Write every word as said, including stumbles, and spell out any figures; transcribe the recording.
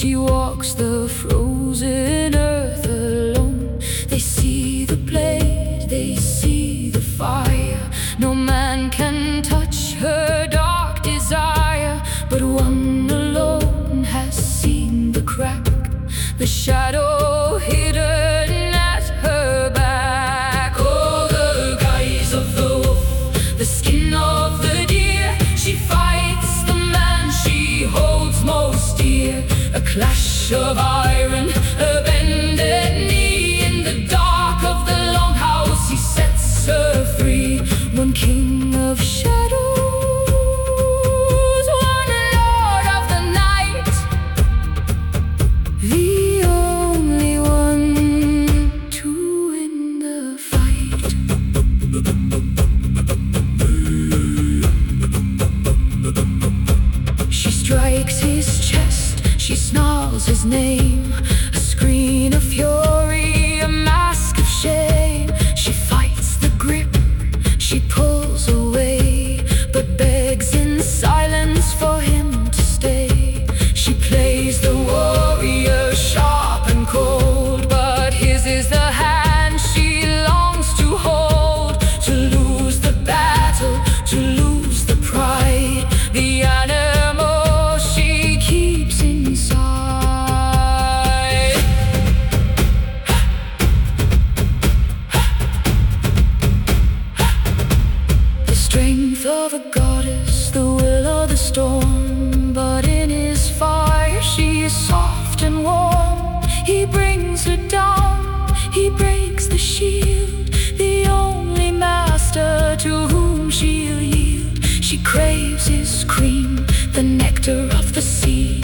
She walks the frozen earth alone. They see the blade, they see the fire. No man can touch her dark desire, but one alone has seen the crack, the shadow hidden at her back. Oh, the guise of the wolf, the skin of the deer. She fights the man she holds most dear. A clash of iron, a bended knee. In the dark of the longhouse he sets her free. One king of shadows, one lord of the night, the only one to win the fight. She strikes his chest, she snarls his name. A screen of fury, a mask of shame. She fights the grip, she pulls away, but begs in silence for him to stay. She plays the warrior sharp and cold, but his is the hand she longs to hold. To lose the battle, to lose the pride, the animal she keeps inside. The strength of a goddess, the will of the storm, but in his fire she is soft and warm. He brings her down, he breaks the shield, the only master to whom she'll yield. She craves his cream, the nectar of the sea.